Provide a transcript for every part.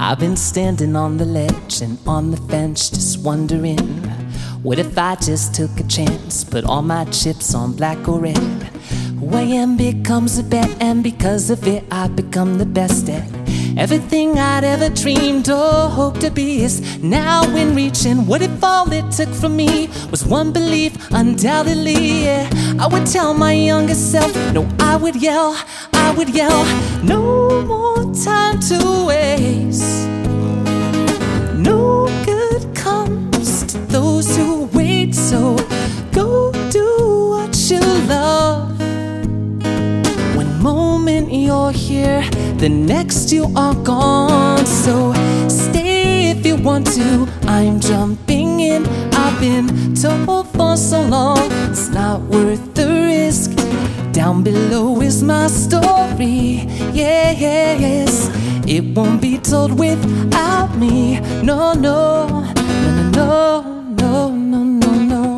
I've been standing on the ledge and on the fence just wondering, what if I just took a chance, put all my chips on black or red? Who I am becomes a bet, and because of it I become the best at everything I'd ever dreamed or hoped to be is now in reach. And what if all it took from me was one belief? Undoubtedly, yeah, I would tell my younger self, no, I would yell, no more time to waste. No good comes to those who wait, so go do what you love. One moment you're here, the next you are gone. So stay if you want to, I'm jumping in. I've been told for so long it's not worth the risk. Down below is my story, yes. It won't be told without me, no, no, no, no, no, no, no, no.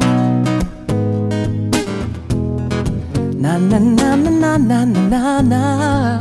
Na na na na na na na na.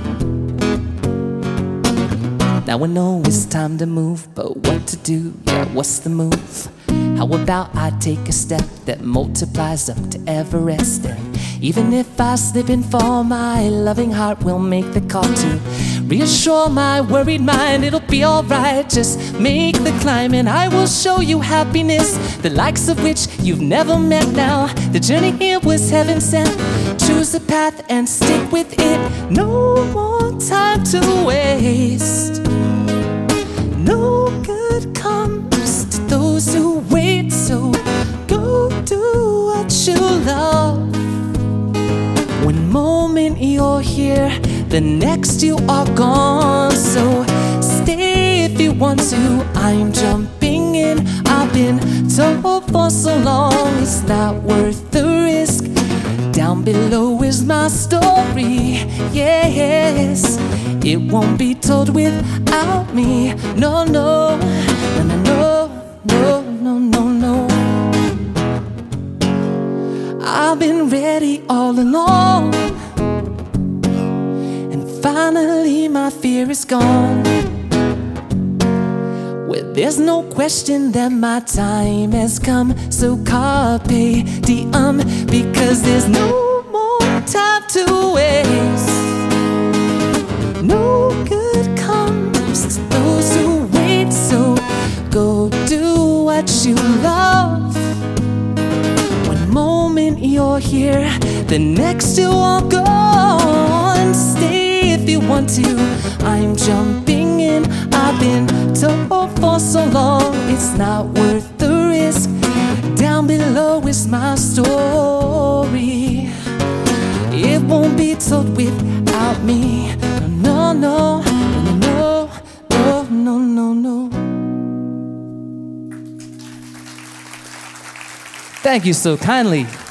Now I know it's time to move, but what to do? Yeah, what's the move? How about I take a step that multiplies up to Everest? And even if I slip and fall, my loving heart will make the call to reassure my worried mind. It'll be alright, just make the climb, and I will show you happiness, the likes of which you've never met. Now the journey here was heaven sent. Choose a path and stick with it. No more time to waste. No good comes to those who wait, so go do what you love. One moment you're here, the next you are gone. So stay if you want to, I'm jumping in. I've been told for so long it's not worth the risk. Down below is my story, yes. It won't be told without me, no, no, no, no, no, no, no, no. I've been ready all along, and finally my fear is gone. Well, there's no question that my time has come, so carpe diem, because there's no more time to waste. No good comes to those who wait, so go do what you love. One moment you're here, the next you are gone. Stay if you want to, I'm jumping in. I've been told for so long it's not worth the risk. Down below is my story. It won't be told without me, no, no, no, no, no, no, no. Thank you so kindly.